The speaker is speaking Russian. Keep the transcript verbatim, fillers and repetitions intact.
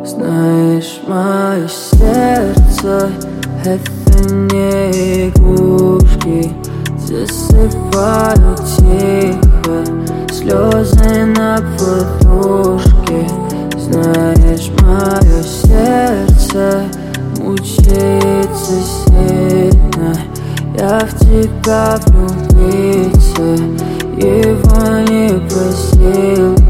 Знаешь, мое сердце — это не игрушки. Засыпаю тихо, слезы на подушке. Знаешь, мое сердце мучается сильно. Я в тебя влюбиться его не просил.